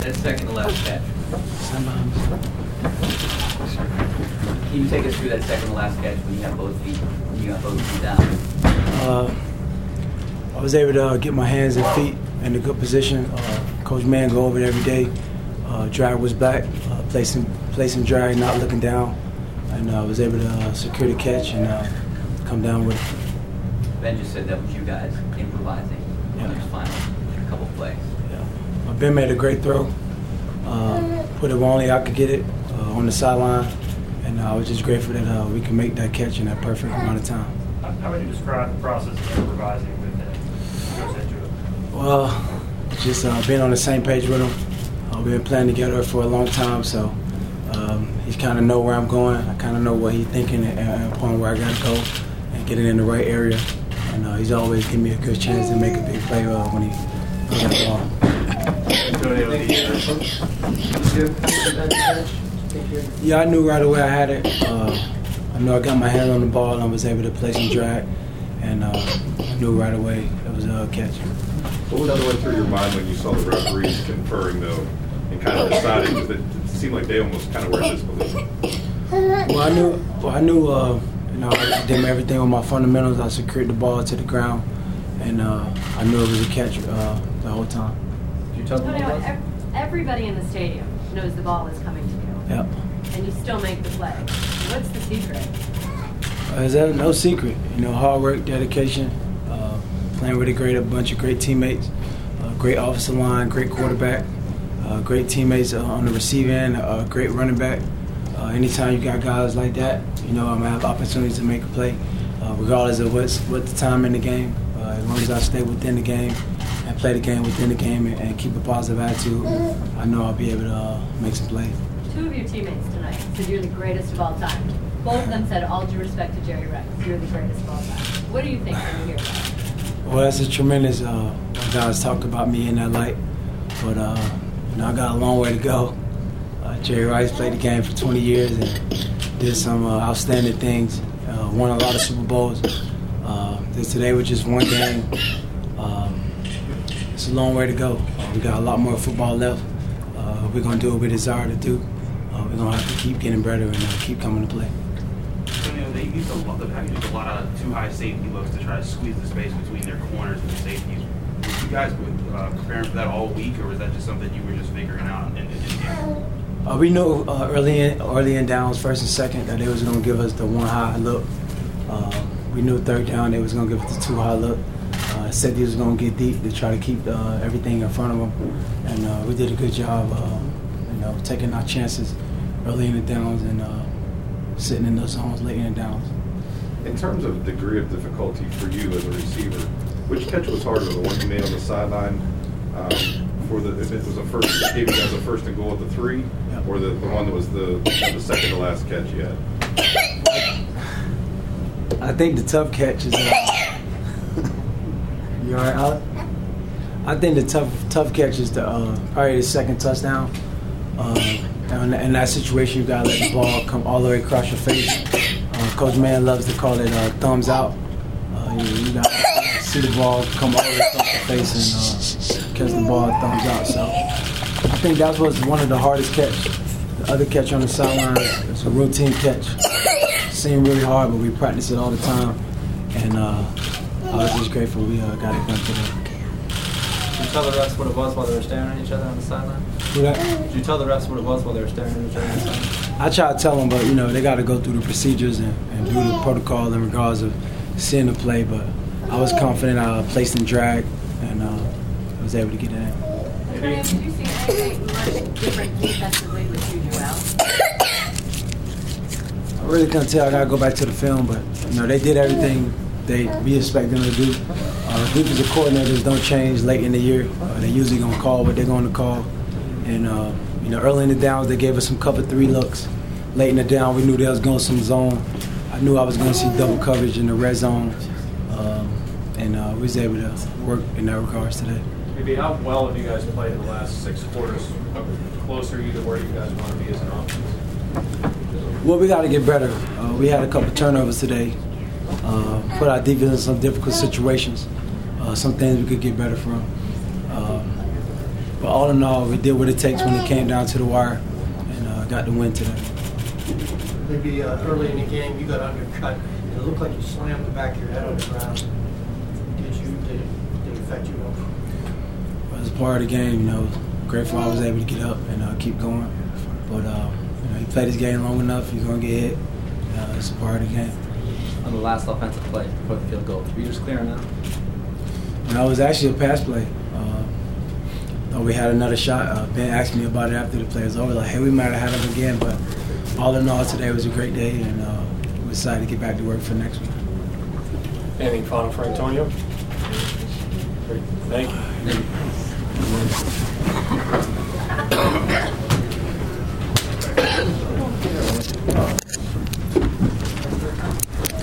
That second to last catch. Can you take us through that second to last catch when you have both feet down? I was able to get my hands and feet in a good position. Coach Mann go over it every day. Drag was back, placing drag, not looking down, and I was able to secure the catch and come down with it. Ben just said that was you guys improvising on those final couple plays. Yeah. Ben made a great throw, put it where only I could get it on the sideline, and I was just grateful that we could make that catch in that perfect amount of time. How would you describe the process of improvising with him? What goes into it? Well, just being on the same page with him. We've been playing together for a long time, so he kind of know where I'm going. I kind of know what he's thinking and upon where I got to go and get it in the right area. And he's always giving me a good chance to make a big play when he got the ball. Yeah, I knew right away I had it. I knew I got my hand on the ball and I was able to play some drag. And I knew right away it was a catch. What was going through your mind when you saw the referees conferring, though, and kind of deciding? Because it seemed like they almost kind of were disbelief. Well, I knew. I did everything with my fundamentals. I secured the ball to the ground, and I knew it was a catch the whole time. Did you tell them what it was? Everybody in the stadium knows the ball is coming to you. Yep. And you still make the play. What's the secret? There's no secret. Hard work, dedication. Playing with a bunch of great teammates, great offensive line, great quarterback, great teammates on the receiving end, great running back. Anytime you got guys like that, I'm going to have opportunities to make a play, regardless of what the time in the game. As long as I stay within the game and play the game within the game and keep a positive attitude, I know I'll be able to make some plays. Two of your teammates tonight said you're the greatest of all time. Both of them said, all due respect to Jerry Rice, you're the greatest of all time. What do you think when you hear that? Well, that's a tremendous guys talk about me in that light, but I got a long way to go. Jerry Rice played the game for 20 years and did some outstanding things. Won a lot of Super Bowls. Today was just one game. It's a long way to go. We got a lot more football left. We're gonna do what we desire to do. We're gonna have to keep getting better and keep coming to play. They used a lot of too high safety looks to try to squeeze the space between their corners and the safeties. Were you guys preparing for that all week, or was that just something you were just figuring out in the game? We knew early in downs, first and second, that they was going to give us the one high look. We knew third down they was going to give us the two high look. Said he was going to get deep to try to keep everything in front of them, and we did a good job, taking our chances early in the downs and sitting in those zones late in the downs. In terms of degree of difficulty for you as a receiver, which catch was harder, the one you made on the sideline if it was gave you guys a first and goal at the 3, yep, or the one that was the second to last catch you had? I think the tough catch is. You all right, Alec? I think the tough catch is probably the second touchdown. In that situation, you gotta let the ball come all the way across your face. Coach Mann loves to call it thumbs out. You gotta see the ball come all the way across your face and catch the ball thumbs out. So I think that was one of the hardest catch. The other catch on the sideline is a routine catch. It seemed really hard, but we practice it all the time. And I was just grateful we got it done today. Did you tell the refs what it was while they were staring at each other on the sideline? Did you tell the refs what it was while they were staring at each other on the sideline? I try to tell them, but they got to go through the procedures and do the protocol in regards of seeing the play. But I was confident I placed in drag and I was able to get it in. Have you seen anything much different defensively with you, Joel? I really couldn't tell. I got to go back to the film, but they did everything we expect them to do. Defensive coordinators don't change late in the year. They're usually going to call what they're going to call. And, early in the downs, they gave us some cover 3 looks. Late in the down, we knew they was going some zone. I knew I was going to see double coverage in the red zone. And we was able to work in that regards today. Maybe how well have you guys played in the last 6 quarters? How closer are you to where you guys want to be as an offense? Well, we got to get better. We had a couple turnovers today. Put our defense in some difficult situations. Some things we could get better from. But all in all, we did what it takes when it came down to the wire, and got the win today. Maybe early in the game, you got undercut, and it looked like you slammed the back of your head on the ground. Did it affect you? Well, it's part of the game, you know. Grateful I was able to get up and keep going. But, you know, he played his game long enough, he's going to get hit. It's a part of the game. On the last offensive play before the field goal, were you just clearing out? No, it was actually a pass play. We had another shot. Ben asked me about it after the play was over. Like, hey, we might have had him again, but all in all, today was a great day, and we're excited to get back to work for next week. Anything final for Antonio? Great. Thank you.